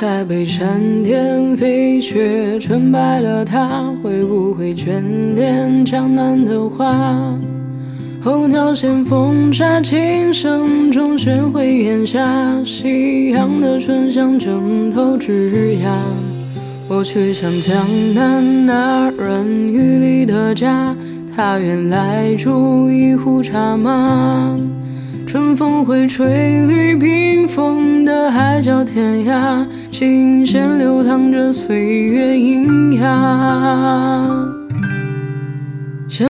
才被闪电飞雪纯白了它，会不会眷恋江南的花？候鸟衔风沙，琴声中学会檐下，夕阳的醇香枕头枝桠。我去向江南那人雨里的家，他原来煮一壶茶吗？春风会吹绿冰封的海角天涯，琴弦流淌着岁月喑哑。